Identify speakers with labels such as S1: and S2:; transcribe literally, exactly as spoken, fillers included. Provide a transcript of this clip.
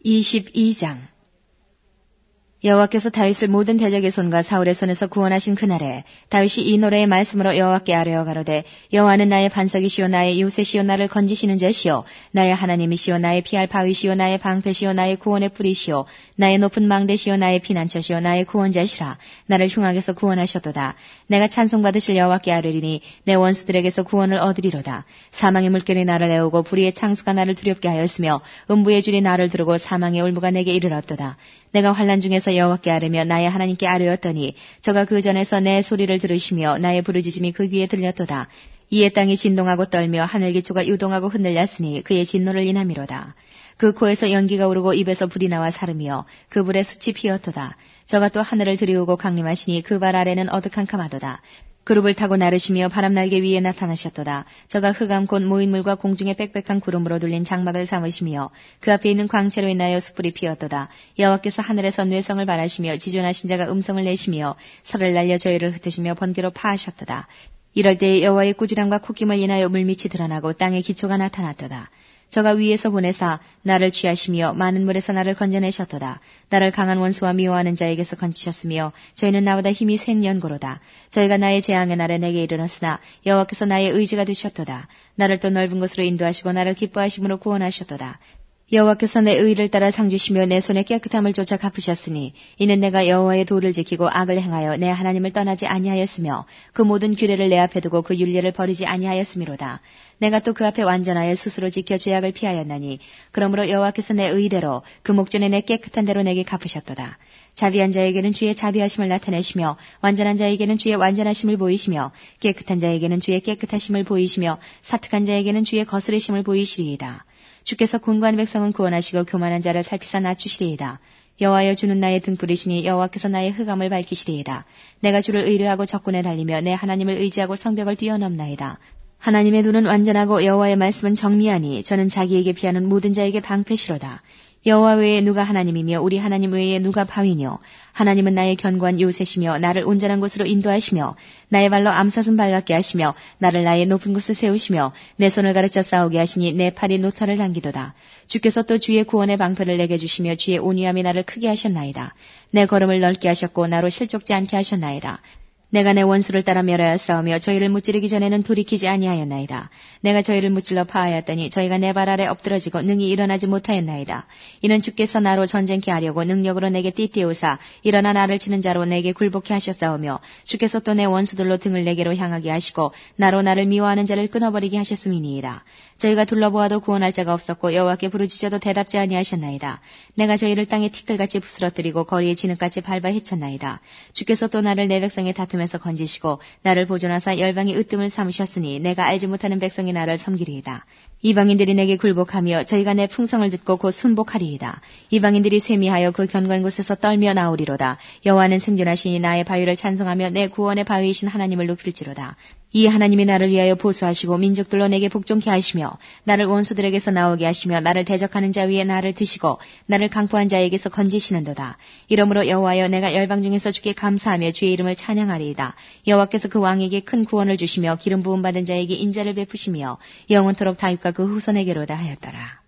S1: 이십이 장 여호와께서 다윗을 모든 대적의 손과 사울의 손에서 구원하신 그날에 다윗이 이 노래의 말씀으로 여호와께 아뢰어 가로되 여호와는 나의 반석이시오 나의 요새시오 나를 건지시는 자시오 나의 하나님이시오 나의 피할 바위시오 나의 방패시오 나의 구원의 뿌리시오 나의 높은 망대시오 나의 피난처시오 나의 구원자시라 나를 흉악에서 구원하셨도다 내가 찬송받으실 여호와께 아뢰리니 내 원수들에게서 구원을 얻으리로다 사망의 물결이 나를 애우고 불의의 창수가 나를 두렵게 하였으며 음부의 줄이 나를 두르고 사망의 울무가 내게 이르렀도다 내가 환난 중에서 여호와께 아뢰며 나의 하나님께 아뢰었더니 저가 그 전에서 내 소리를 들으시며 나의 부르짖음이 그 귀에 들렸도다. 이에 땅이 진동하고 떨며 하늘 기초가 유동하고 흔들렸으니 그의 진노를 인함이로다. 그 코에서 연기가 오르고 입에서 불이 나와 사르며 그 불에 숯이 피었도다. 저가 또 하늘을 들이우고 강림하시니 그 발 아래는 어둑한캄하도다. 그룹을 타고 나르시며 바람날개 위에 나타나셨도다. 저가 흑암 곧 모인물과 공중의 빽빽한 구름으로 둘린 장막을 삼으시며 그 앞에 있는 광채로 인하여 숯불이 피었도다. 여호와께서 하늘에서 뇌성을 발하시며 지존하신 자가 음성을 내시며 설을 날려 저희를 흩으시며 번개로 파하셨도다. 이럴 때에 여호와의 꾸지람과 콧김을 인하여 물밑이 드러나고 땅의 기초가 나타났도다. 저가 위에서 보내사 나를 취하시며 많은 물에서 나를 건져내셨도다. 나를 강한 원수와 미워하는 자에게서 건지셨으며 저희는 나보다 힘이 센 연고로다. 저희가 나의 재앙의 날에 내게 이르렀으나 여호와께서 나의 의지가 되셨도다. 나를 또 넓은 곳으로 인도하시고 나를 기뻐하심으로 구원하셨도다. 여호와께서 내 의를 따라 상 주시며 내 손의 깨끗함을 쫓아 갚으셨으니 이는 내가 여호와의 도를 지키고 악을 행하여 내 하나님을 떠나지 아니하였으며 그 모든 규례를 내 앞에 두고 그 윤례를 버리지 아니하였음이로다. 내가 또 그 앞에 완전하여 스스로 지켜 죄악을 피하였나니 그러므로 여호와께서 내 의대로 그 목전에 내 깨끗한 대로 내게 갚으셨도다. 자비한 자에게는 주의 자비하심을 나타내시며 완전한 자에게는 주의 완전하심을 보이시며 깨끗한 자에게는 주의 깨끗하심을 보이시며 사특한 자에게는 주의 거스르심을 보이시리이다. 주께서 곤고한 백성은 구원하시고 교만한 자를 살피사 낮추시리이다. 여호와여 주는 나의 등불이시니 여호와께서 나의 흑암을 밝히시리이다. 내가 주를 의뢰하고 적군에 달리며 내 하나님을 의지하고 성벽을 뛰어넘나이다. 하나님의 눈은 완전하고 여호와의 말씀은 정미하니 저는 자기에게 피하는 모든 자에게 방패시로다. 여호와 외에 누가 하나님이며 우리 하나님 외에 누가 바위뇨. 하나님은 나의 견고한 요새시며 나를 온전한 곳으로 인도하시며 나의 발로 암사슴 발같게 하시며 나를 나의 높은 곳에 세우시며 내 손을 가르쳐 싸우게 하시니 내 팔이 노털을 당기도다. 주께서 또 주의 구원의 방패를 내게 주시며 주의 온유함이 나를 크게 하셨나이다. 내 걸음을 넓게 하셨고 나로 실족지 않게 하셨나이다. 내가 내 원수를 따라 멸하여 싸우며 저희를 무찌르기 전에는 돌이키지 아니하였나이다. 내가 저희를 무찔러 파하였더니 저희가 내 발 아래 엎드러지고 능히 일어나지 못하였나이다. 이는 주께서 나로 전쟁케 하려고 능력으로 내게 띠띠우사 일어나 나를 치는 자로 내게 굴복케 하셨사오며 주께서 또 내 원수들로 등을 내게로 향하게 하시고 나로 나를 미워하는 자를 끊어버리게 하셨음이니이다. 저희가 둘러보아도 구원할 자가 없었고 여호와께 부르짖어도 대답지 아니하셨나이다. 내가 저희를 땅에 티끌같이 부스러뜨리고 거리에 진흙같이 밟아 헤쳤나이다. 주께서 또 나를 내 백성의 다툼에서 건지시고 나를 보존하사 열방의 으뜸을 삼으셨으니 내가 알지 못하는 백성이 나를 섬기리이다. 이방인들이 내게 굴복하며 저희가 내 풍성을 듣고 곧 순복하리이다. 이방인들이 쇠미하여 그 견고한 곳에서 떨며 나오리로다. 여호와는 생존하시니 나의 바위를 찬송하며 내 구원의 바위이신 하나님을 높일지로다. 이 하나님이 나를 위하여 보수하시고 민족들로 내게 복종케 하시며 나를 원수들에게서 나오게 하시며 나를 대적하는 자 위에 나를 드시고 나를 강포한 자에게서 건지시는도다. 이러므로 여호와여 내가 열방 중에서 주께 감사하며 주의 이름을 찬양하리이다. 여호와께서 그 왕에게 큰 구원을 주시며 기름 부음 받은 자에게 인자를 베푸시며 영원토록 다윗과 그 후손에게로다 하였더라.